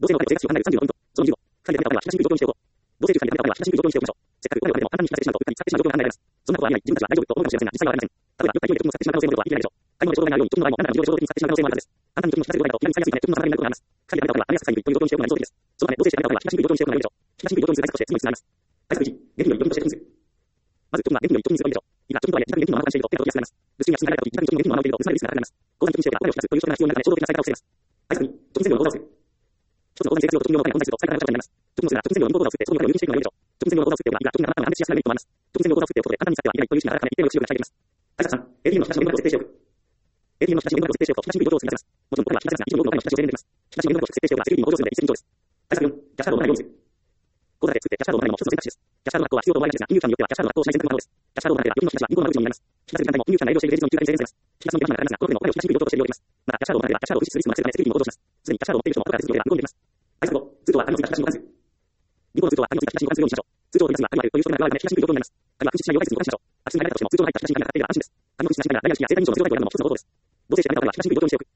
同性の若い女性が主要となる35ポイント。その20を、2人では、引き出しに状況にしておこう。同性中2人では、引き出しに状況にしておきましょう。せっかく我々でも簡単に引き出してしまうと、うっかり使ってしまう状況が考えられます。そんなことはありえない。自分たちは大丈夫と思うかもしれませんが、実際はありません。例えば、酔った勢いで自分の使ってしまう可能性もあるとは言い切れないでしょう。買い物で衝動がないように、人の場合も何らかの事情で衝動的に使ってしまう可能性もあるはずです。簡単に人に引き出せることがないと、気がに使いやすいため、人の差がないことがあります。2人では、ありやすさにという状況にしておくのが理想的です。そのため、同性者では、引き出しに状況にしておくのが良いでしょう。引き出しに状況にする対策として次の5つがあります。対策1、現金より預金として貯金する。まず、貯金は現金より貯金にするがいいでしょう。いいが、貯金とはいえ、自宅で現金のまま保管していると、手が取りやすくなります。物資には不審がない時、自宅に貯金の現金のまま置いていると、盗まれるリスクが高くなります。口座に貯金しておけば、お金を引き出すという手段が必要になるから、必要な必要になるため、衝動的な財布を防げます。対策2、貯金制度の口座を作る。一つの口座に生活用と貯金用のお金を混在すると、最大の価値になります。貯金をするなら、貯金制度の口座を作って、そのお金を入金していくのが良いでしょう。貯金制度の口座を作っておくがいいが、貯金がなくなるのは安定しやすいメリットもあります。貯金制度の口座を作っておくことで、簡単に使ってはいけないという資金があるため、一定の抑止力が期待できます。対策3、ATM の引き出しの限度額を設定しておく。ATM の引き出しの限度額を設定しておくと、引き出しに状況を積み出せます。もちろん、これは引き出しが基準の多くのお金の引き出しを制限できます。引き出しの限度額を設定しておくが、セキュリティも向上するので一石二鳥です。対策4、キャッシュカードをないようにする。口座で作ってキャッシュカードをないのも一つの選択肢です。キャッシュカードの発行は必要と思われがちですが、金融機関によってはキャッシュカードの発行をしない選択も可能です。キャッシュカードをないが、預金の引き出しは銀行の窓口になります。引き出す時間帯も金融機関が営業しているレジの給付に制限されます。引き出すの手間がかかりますが、この手のお金を引き出しに状況として利用できます。また、キャッシュカードをないが、キャッシュカードを実施するリスクもなくセキュリティも向上します。すでにキャッシュカードを持っている人も後から手続きをやれば無効にできます。対策5、通帳は紙のついた引き出しに保管する。銀行の通帳は紙のついた引き出しに保管するようにしましょう。通帳を取り出すには、紙はという人が加わるため引き出しに状況になります。紙は紛失しないよう対策に保管しましょう。空き巣になりたとしても通帳の入った引き出しに紙がかかっていれば安心です。紙の紛失しないなら何がしや生体認証の強いと言われるのも一つの方法です。同性者である場合は引き出しに状況にしておく。